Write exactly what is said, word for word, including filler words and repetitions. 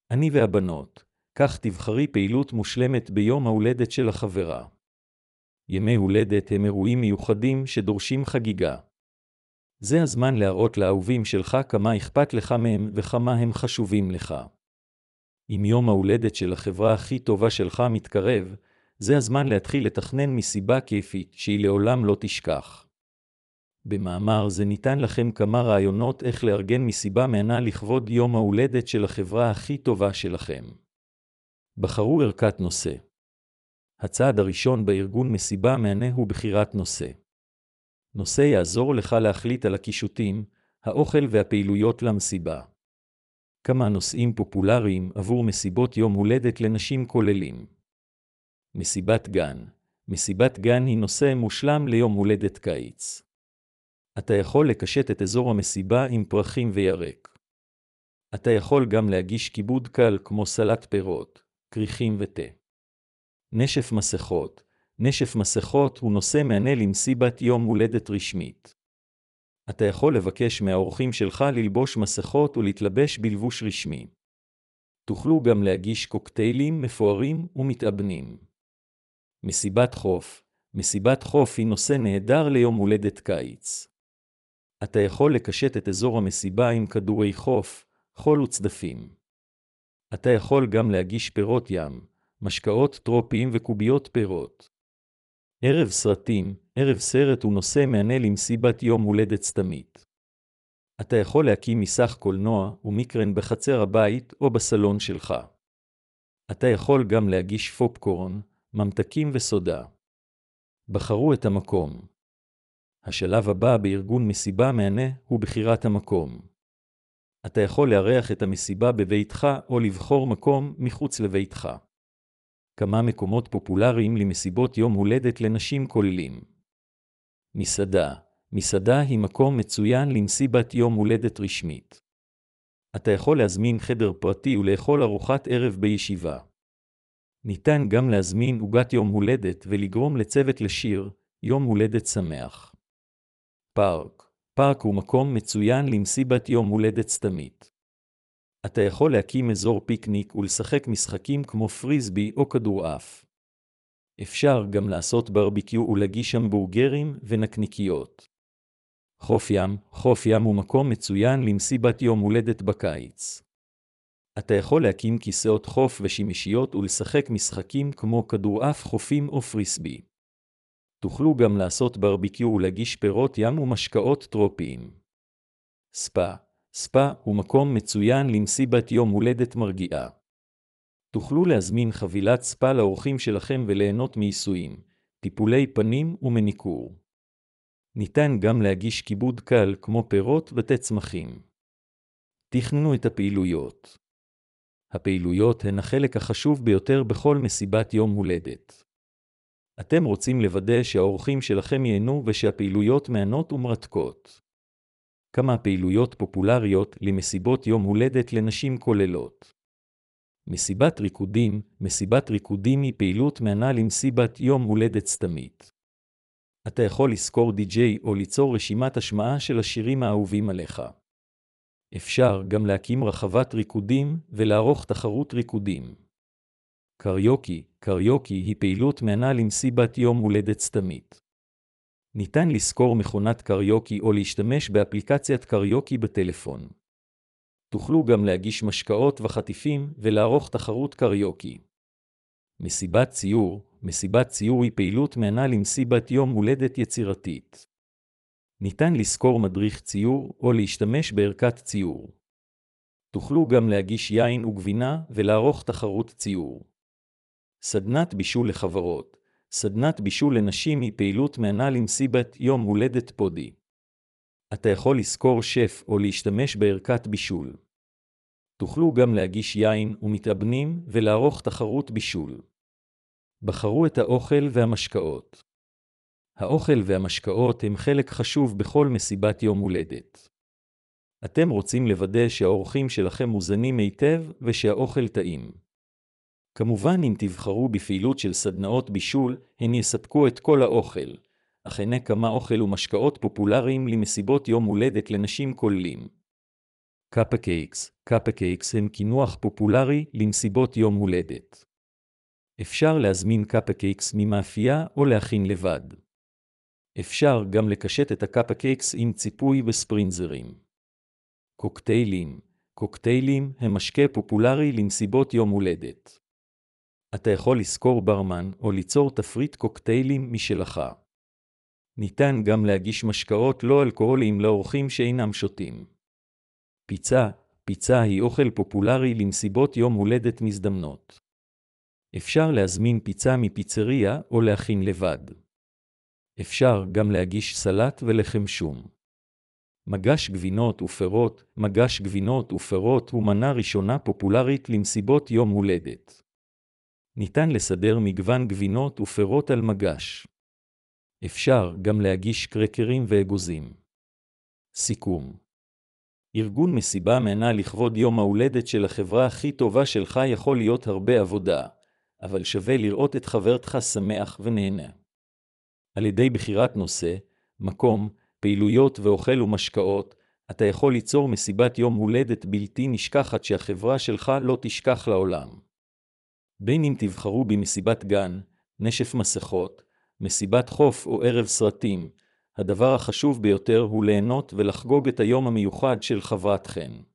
אני והבנות, כך תבחרי פעילות מושלמת ביום ההולדת של החברה. ימי הולדת הם אירועים מיוחדים שדורשים חגיגה. זה הזמן להראות לאהובים שלך כמה אכפת לך מהם וכמה הם חשובים לך. אם יום ההולדת של החברה הכי טובה שלך מתקרב, זה הזמן להתחיל לתכנן מסיבה כיפית שהיא לעולם לא תשכח. במאמר זה ניתן לכם כמה רעיונות איך לארגן מסיבה מהנה לכבוד יום ההולדת של החברה הכי טובה שלכם. בחרו ערכת נושא. הצעד הראשון בארגון מסיבה מהנה הוא בחירת נושא. נושא יעזור לך להחליט על הקישוטים, האוכל והפעילויות למסיבה. כמה נושאים פופולריים עבור מסיבות יום הולדת לנשים כוללים. מסיבת גן. מסיבת גן היא נושא מושלם ליום הולדת קיץ. אתה יכול לקשט את אזור המסיבה עם פרחים וירק. אתה יכול גם להגיש כיבוד קל כמו סלט פירות, כריכים ותה. נשף מסכות. נשף מסכות הוא נושא מענה למסיבת יום הולדת רשמית. אתה יכול לבקש מהאורחים שלך ללבוש מסכות ולהתלבש בלבוש רשמי. תוכלו גם להגיש קוקטיילים מפוארים ומתאבנים. מסיבת חוף. מסיבת חוף היא נושא נהדר ליום הולדת קיץ. אתה יכול לקשט את אזור המסיבה עם כדורי חוף, חול וצדפים. אתה יכול גם להגיש פירות ים, משקאות טרופיים וקוביות פירות. ערב סרטים. ערב סרט הוא נושא מענה למסיבת יום הולדת סתמית. אתה יכול להקים מסך קולנוע ומיקרן בחצר הבית או בסלון שלך. אתה יכול גם להגיש פופקורן, ממתקים וסודה. בחרו את המקום. השלב הבא בארגון מסיבה מהנה הוא בחירת המקום. אתה יכול לארח את המסיבה בביתך או לבחור מקום מחוץ לביתך. כמה מקומות פופולריים למסיבות יום הולדת לנשים כוללים. מסעדה. מסעדה היא מקום מצוין למסיבת יום הולדת רשמית. אתה יכול להזמין חדר פרטי ולאכול ארוחת ערב בישיבה. ניתן גם להזמין עוגת יום הולדת ולגרום לצוות לשיר יום הולדת שמח. פארק. פארק הוא מקום מצוין למסיבת יום הולדת סתמית. אתה יכול להקים אזור פיקניק ולשחק משחקים כמו פריסבי או כדורעף. אפשר גם לעשות ברביקיו ולהגיש המבורגרים ונקניקיות. חוף ים. חוף ים הוא מקום מצוין למסיבת יום הולדת בקיץ. אתה יכול להקים כיסאות חוף ושימשיות ולשחק משחקים כמו כדורעף חופים או פריסבי. תוכלו גם לעשות ברביקיו ולהגיש פירות ים ומשקאות טרופיים. ספא. ספא הוא מקום מצוין למסיבת יום הולדת מרגיעה. תוכלו להזמין חבילת ספא לאורחים שלכם וליהנות מעיסויים, טיפולי פנים ומניקור. ניתן גם להגיש כיבוד קל כמו פירות ותה צמחים. תכננו את הפעילויות. הפעילויות הן החלק החשוב ביותר בכל מסיבת יום הולדת. אתם רוצים לוודא שהאורחים שלכם ייהנו ושהפעילויות מענות ומרתקות. כמה פעילויות פופולריות למסיבות יום הולדת לנשים כוללות. מסיבת ריקודים. מסיבת ריקודים היא פעילות מענה למסיבת יום הולדת סתמית. אתה יכול לשכור די-ג'יי או ליצור רשימת השמעה של השירים האהובים עליך. אפשר גם להקים רחבת ריקודים ולערוך תחרות ריקודים. קריוקי. קריוקי היא פעילות מענה למסיבת יום הולדת סתמית. ניתן לשכור מכונת קריוקי או להשתמש באפליקציית קריוקי בטלפון. תוכלו גם להגיש משקאות וחטיפים ולערוך תחרות קריוקי. מסיבת ציור. מסיבת ציור היא פעילות מענה למסיבת יום הולדת יצירתית. ניתן לשכור מדריך ציור או להשתמש בערכת ציור. תוכלו גם להגיש יין וגבינה ולערוך תחרות ציור. סדנת בישול לחברות. סדנת בישול לנשים היא פעילות מענה למסיבת יום הולדת פודי. אתה יכול לשכור שף או להשתמש בערכת בישול. תוכלו גם להגיש יין ומתאבנים ולערוך תחרות בישול. בחרו את האוכל והמשקאות. האוכל והמשקאות הם חלק חשוב בכל מסיבת יום הולדת. אתם רוצים לוודא שהאורחים שלכם מוזנים היטב ושהאוכל טעים. כמובן אם תבחרו בפעילות של סדנאות בישול, הן יספקו את כל האוכל, אך הנה כמה אוכל ומשקאות פופולריים למסיבות יום הולדת לנשים כוללים. קאפקייקס, קאפקייקס הם קינוח פופולרי למסיבות יום הולדת. אפשר להזמין קאפקייקס ממאפייה או להכין לבד. אפשר גם לקשט את הקאפקייקס עם ציפוי וספרינזרים. קוקטיילים, קוקטיילים הם משקה פופולרי למסיבות יום הולדת. אתה יכול לשכור ברמן או ליצור תפריט קוקטיילים משלך. ניתן גם להגיש משקאות לא אלכוהוליים לאורחים שאינם שותים. פיצה, פיצה היא אוכל פופולרי למסיבות יום הולדת מזדמנות. אפשר להזמין פיצה מפיצריה או להכין לבד. אפשר גם להגיש סלט ולחם שום. מגש גבינות ופירות, מגש גבינות ופירות הוא מנה ראשונה פופולרית למסיבות יום הולדת. ניתן לסדר מגוון גבינות ופירות על מגש. אפשר גם להגיש קרקרים ואגוזים. סיכום. ארגון מסיבה מנה לכבוד יום ההולדת של החברה הכי טובה שלך יכול להיות הרבה עבודה, אבל שווה לראות את חברתך שמח ונהנה. על ידי בחירת נושא, מקום, פעילויות ואוכל ומשקאות, אתה יכול ליצור מסיבת יום הולדת בלתי נשכחת שהחברה שלך לא תשכח לעולם. בין אם תבחרו במסיבת גן, נשף מסכות, מסיבת חוף או ערב סרטים, הדבר החשוב ביותר הוא ליהנות ולחגוג את היום המיוחד של חברתכם.